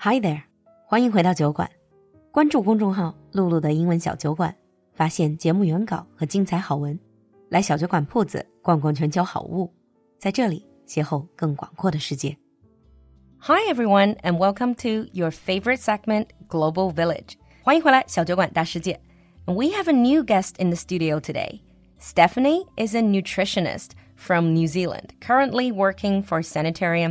Hi there， 欢迎回到酒馆。关注公众号“露露的英文小酒馆”，发现节目原稿和精彩好文。来小酒馆铺子逛逛全球好物，在这里邂逅更广阔的世界。Hi everyone, and welcome to your favorite segment, Global Village. 欢迎回来小酒馆大世界。And we have a new guest in the studio today. Stephanie is a nutritionist from New Zealand, currently working for Sanitarium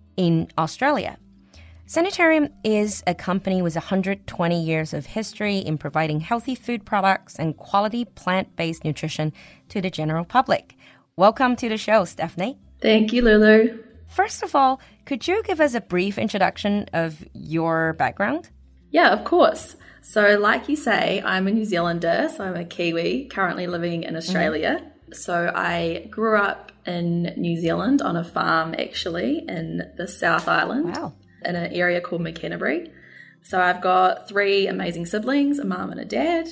in Australia. Sanitarium is a company with 120 years of history in providing healthy food products and quality plant-based nutrition to the general public. Welcome to the show, Stephanie. Thank you, Lulu. First of all, could you give us a brief introduction of your background? Yeah, of course. So like you say, I'm a New Zealander, so I'm a Kiwi currently living in Australia. So I grew up in New Zealand on a farm actually in the South Island. Wow. In an area called McKennabury. So I've got 3 amazing siblings, a mum and a dad,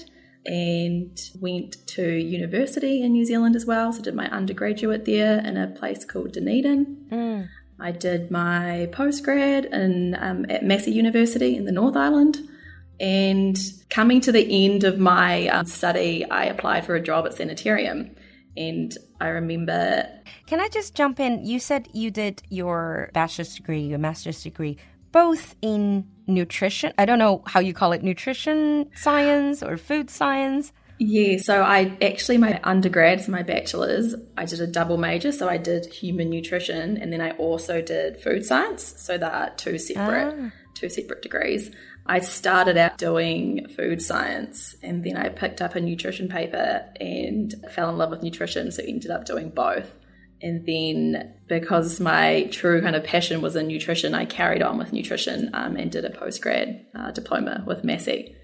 and went to university in New Zealand as well. So did my undergraduate there in a place called Dunedin. I did my postgrad at Massey University in the North Island. And coming to the end of my study, I applied for a job at Sanitarium. And I remember... Can I just jump in? You said you did your bachelor's degree, your master's degree, both in nutrition. I don't know how you call it, nutrition science or food science. Yeah, so my undergrad, so my bachelor's, I did a double major. So I did human nutrition and then I also did food science. So there are two separate degrees. I started out doing food science and then I picked up a nutrition paper and fell in love with nutrition, so ended up doing both. And then because my true kind of passion was in nutrition, I carried on with nutrition and did a postgrad diploma with Massey.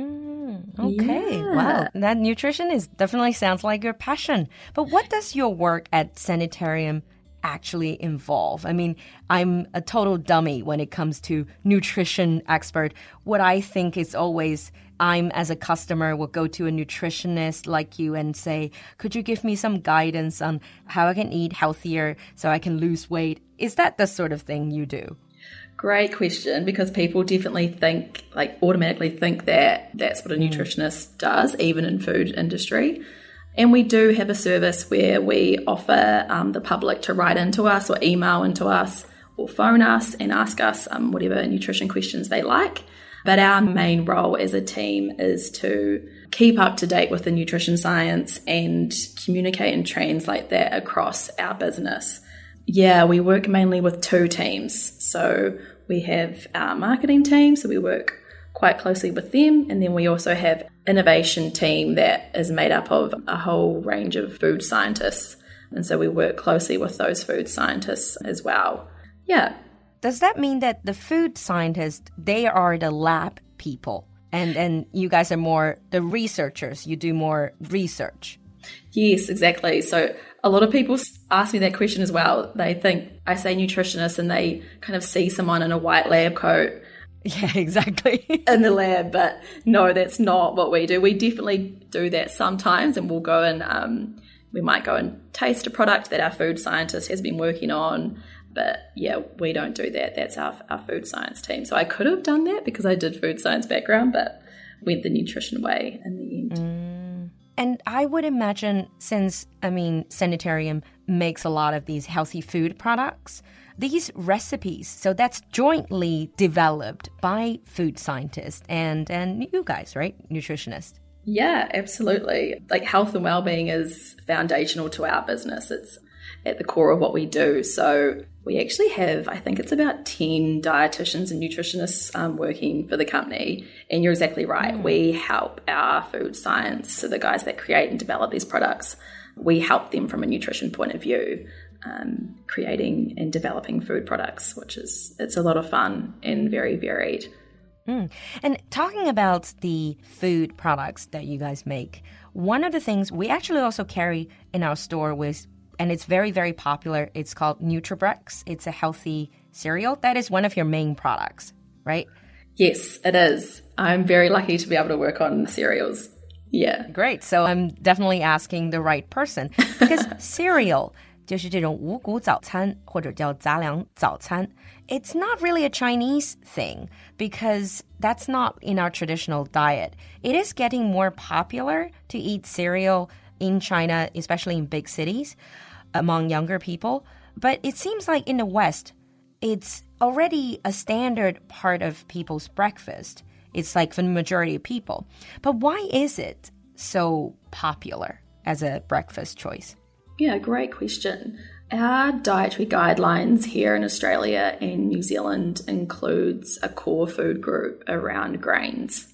Okay, yeah. Wow. That nutrition definitely sounds like your passion. But what does your work at Sanitarium actually involve? I mean, I'm a total dummy when it comes to nutrition expert. What I think is always, I'm as a customer will go to a nutritionist like you and say, could you give me some guidance on how I can eat healthier so I can lose weight? Is that the sort of thing you do? Great question, because people definitely automatically think that that's what a nutritionist does, even in food industry. And we do have a service where we offer the public to write into us or email into us or phone us and ask us whatever nutrition questions they like. But our main role as a team is to keep up to date with the nutrition science and communicate and translate that across our business. Yeah, we work mainly with 2 teams. So we have our marketing team, so we work quite closely with them, and then we also have innovation team that is made up of a whole range of food scientists, and so we work closely with those food scientists as well. Yeah. Does that mean that the food scientists, they are the lab people, and you guys are more the researchers, you do more research? Yes, exactly. So a lot of people ask me that question as well. They think I say nutritionist and they kind of see someone in a white lab coat. Yeah, exactly. in the lab, but no, that's not what we do. We definitely do that sometimes, and we'll go and we might go and taste a product that our food scientist has been working on, but yeah, we don't do that. That's our food science team. So I could have done that because I did food science background, but went the nutrition way in the end. And I would imagine, since, Sanitarium makes a lot of these healthy food products, these recipes, so that's jointly developed by food scientists and you guys, right? Nutritionists. Yeah, absolutely. Like, health and well-being is foundational to our business. It's at the core of what we do. So we actually have, I think it's about 10 dietitians and nutritionists working for the company. And you're exactly right. We help our food science, so the guys that create and develop these products, we help them from a nutrition point of view, creating and developing food products, it's a lot of fun and very varied. And talking about the food products that you guys make, one of the things we actually also carry in our store and it's very, very popular, it's called NutriBrex. It's a healthy cereal. That is one of your main products, right? Yes, it is. I'm very lucky to be able to work on cereals. Yeah. Great. So I'm definitely asking the right person because cereal, 就是这种五谷早餐或者叫杂粮早餐 It's not really a Chinese thing because that's not in our traditional diet. It is getting more popular to eat cereal in China, especially in big cities, among younger people. But it seems like in the West, it's already a standard part of people's breakfast. It's like for the majority of people. But why is it so popular as a breakfast choice? Yeah, great question. Our dietary guidelines here in Australia and New Zealand includes a core food group around grains.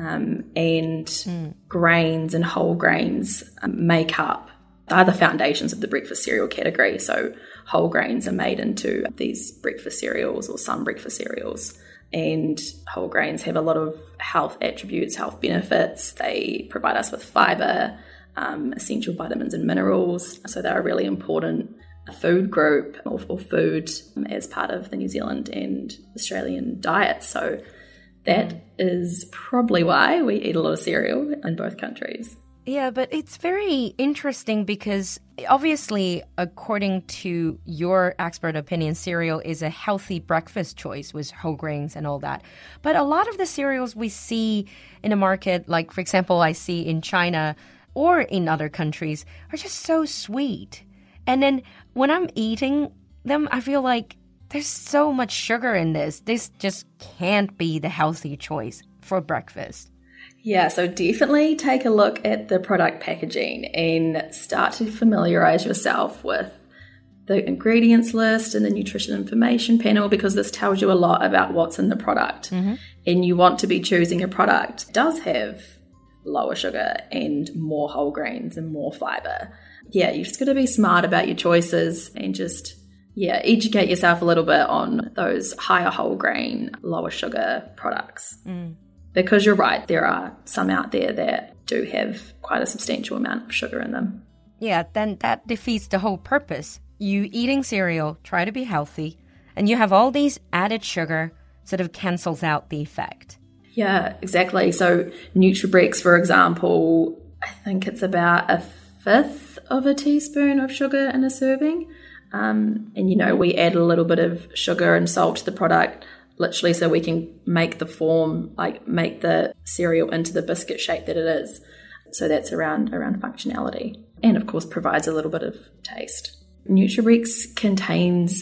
Grains and whole grains make up, are the foundations of the breakfast cereal category. So whole grains are made into these breakfast cereals or some breakfast cereals. And whole grains have a lot of health attributes, health benefits. They provide us with fiber, essential vitamins and minerals. So they're a really important food group or food as part of the New Zealand and Australian diet. So that is probably why we eat a lot of cereal in both countries. Yeah, but it's very interesting because obviously, according to your expert opinion, cereal is a healthy breakfast choice with whole grains and all that. But a lot of the cereals we see in the market, like, for example, I see in China or in other countries, are just so sweet. And then when I'm eating them, I feel like there's so much sugar in this. This just can't be the healthy choice for breakfast. Yeah, so definitely take a look at the product packaging and start to familiarize yourself with the ingredients list and the nutrition information panel, because this tells you a lot about what's in the product. Mm-hmm. And you want to be choosing a product that does have lower sugar and more whole grains and more fiber. Yeah, you've just got to be smart about your choices and just, educate yourself a little bit on those higher whole grain, lower sugar products. Because you're right, there are some out there that do have quite a substantial amount of sugar in them. Yeah, then that defeats the whole purpose. You eating cereal, try to be healthy, and you have all these added sugar, sort of cancels out the effect. Yeah, exactly. So Nutribrix, for example, I think it's about 1/5 of a teaspoon of sugar in a serving. And, we add a little bit of sugar and salt to the product, literally so we can make the form, make the cereal into the biscuit shape that it is. So that's around functionality. And, of course, provides a little bit of taste. Nutribrix contains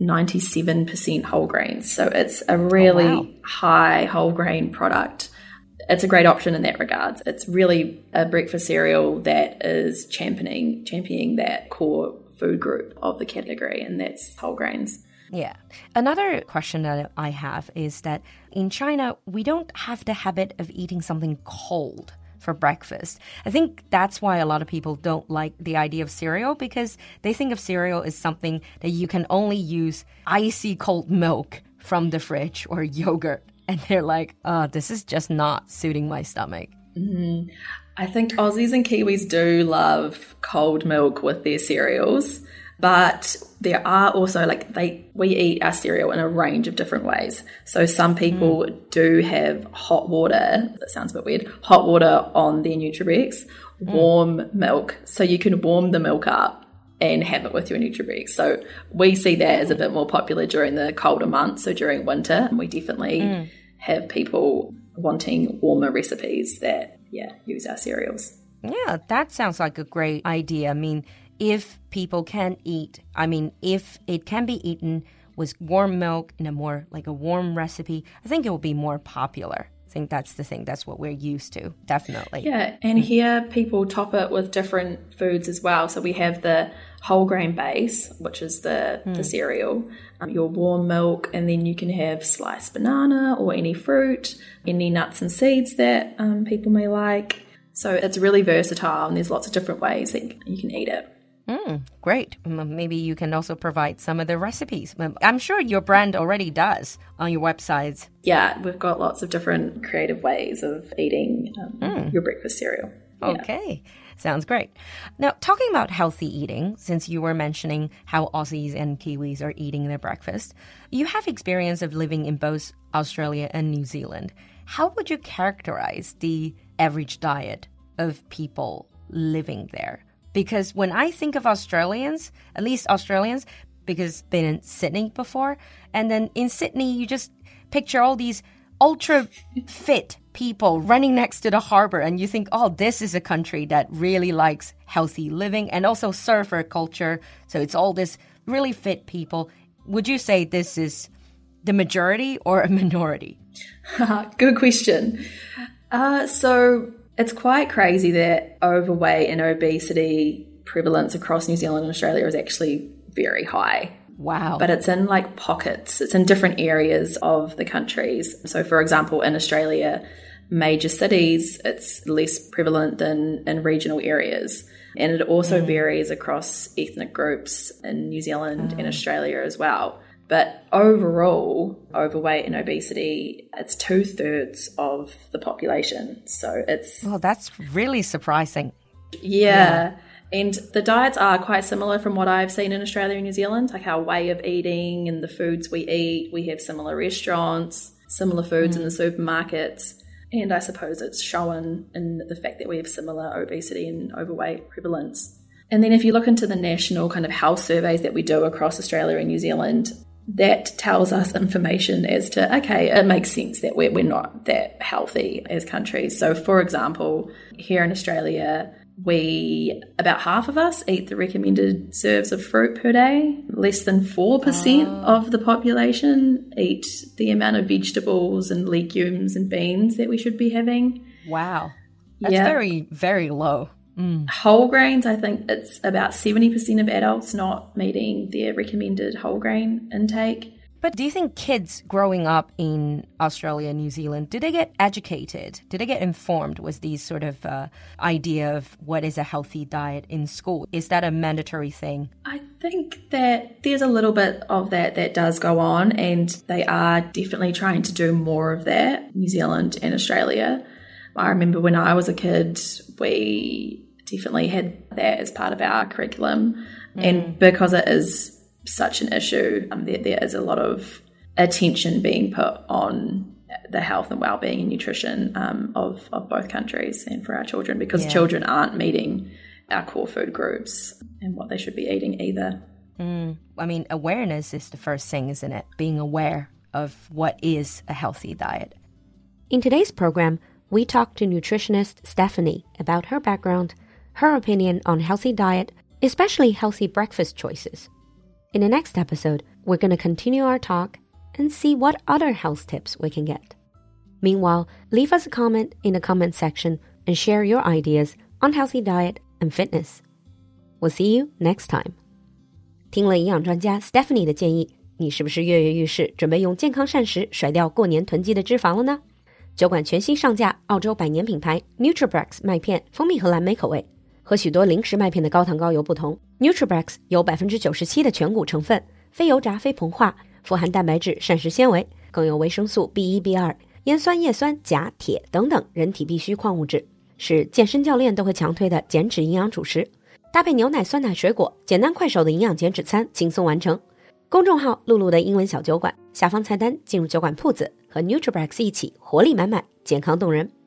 97% whole grains. So it's a really high whole grain product. It's a great option in that regard. It's really a breakfast cereal that is championing that core food group of the category, and that's whole grains. Yeah. Another question that I have is that in China, we don't have the habit of eating something cold for breakfast. I think that's why a lot of people don't like the idea of cereal, because they think of cereal as something that you can only use icy cold milk from the fridge or yogurt. And they're like, this is just not suiting my stomach. Mm-hmm. I think Aussies and Kiwis do love cold milk with their cereals. But there are also, we eat our cereal in a range of different ways. So some people do have hot water, that sounds a bit weird, hot water on their Nutribrix, warm milk. So you can warm the milk up and have it with your Nutribrix. So we see that as a bit more popular during the colder months. So during winter, we definitely have people wanting warmer recipes that, use our cereals. Yeah, that sounds like a great idea. I mean, if people can eat, if it can be eaten with warm milk in a more like a warm recipe, I think it will be more popular. I think that's the thing. That's what we're used to, definitely. Yeah, and here people top it with different foods as well. So we have the whole grain base, which is the cereal, your warm milk, and then you can have sliced banana or any fruit, any nuts and seeds that people may like. So it's really versatile, and there's lots of different ways that you can eat it. Great. Maybe you can also provide some of the recipes. I'm sure your brand already does on your websites. Yeah, we've got lots of different creative ways of eating your breakfast cereal. Okay, sounds great. Now, talking about healthy eating, since you were mentioning how Aussies and Kiwis are eating their breakfast, you have experience of living in both Australia and New Zealand. How would you characterize the average diet of people living there? Because when I think of Australians, at least Australians, because been in Sydney before, and then in Sydney, you just picture all these ultra fit people running next to the harbor, and you think, oh, this is a country that really likes healthy living and also surfer culture. So it's all this really fit people. Would you say this is the majority or a minority? Good question. So it's quite crazy that overweight and obesity prevalence across New Zealand and Australia is actually very high. Wow. But it's in like pockets. It's in different areas of the countries. So for example, in Australia, major cities, it's less prevalent than in regional areas. And it also varies across ethnic groups in New Zealand and Australia as well. But overall, overweight and obesity, it's 2/3 of the population. So it's... Well, that's really surprising. Yeah. And the diets are quite similar from what I've seen in Australia and New Zealand, like our way of eating and the foods we eat. We have similar restaurants, similar foods in the supermarkets. And I suppose it's shown in the fact that we have similar obesity and overweight prevalence. And then if you look into the national kind of health surveys that we do across Australia and New Zealand, that tells us information as to, okay, it makes sense that we're not that healthy as countries. So for example, here in Australia, about half of us eat the recommended serves of fruit per day. Less than 4% of the population eat the amount of vegetables and legumes and beans that we should be having. Wow. That's very, very low. Whole grains, I think it's about 70% of adults not meeting their recommended whole grain intake. But do you think kids growing up in Australia and New Zealand, do they get educated? Do they get informed with these sort of idea of what is a healthy diet in school? Is that a mandatory thing? I think that there's a little bit of that does go on, and they are definitely trying to do more of that, New Zealand and Australia. I remember when I was a kid, we definitely had that as part of our curriculum. And because it is such an issue, there is a lot of attention being put on the health and well-being and nutrition of both countries and for our children, because children aren't meeting our core food groups and what they should be eating either. I mean, awareness is the first thing, isn't it? Being aware of what is a healthy diet. In today's program, we talked to nutritionist Stephanie about her background, her opinion on healthy diet, especially healthy breakfast choices. In the next episode, we're going to continue our talk and see what other health tips we can get. Meanwhile, leave us a comment in the comment section and share your ideas on healthy diet and fitness. We'll see you next time. 听了营养专家 Stephanie 的建议，你是不是跃跃欲试，准备用健康膳食甩掉过年囤积的脂肪了呢？酒馆全新上架澳洲百年品牌 NutriBrex 麦片，蜂蜜和蓝莓口味。和许多零食麦片的高糖高油不同， NutriBrex 有 97% 的全谷成分，非油炸非膨化，富含蛋白质、膳食纤维，更有维生素 B1、B2、烟酸、叶酸、钾、铁等等人体必需矿物质，是健身教练都会强推的减脂营养主食。搭配牛奶、酸奶、水果，简单快手的营养减脂餐轻松完成。公众号露露的英文小酒馆，下方菜单进入酒馆铺子，和 NutriBrex 一起活力满满，健康动人。